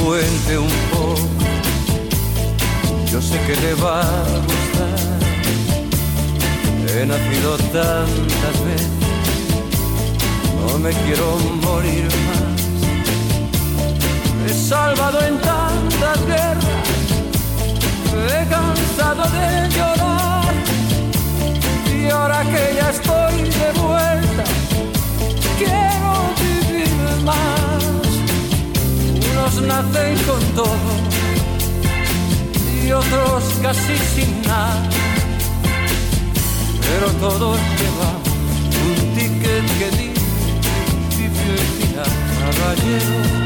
cuente un poco. Yo sé que le va a gustar. He nacido tantas veces, no me quiero morir más. He salvado en tantas guerras, he cansado de llorar. Y ahora que ya estoy de vuelta, quiero vivir más. Unos nacen con todo y otros casi sin nada, pero todos llevamos un ticket que dice principio y final. Caballero,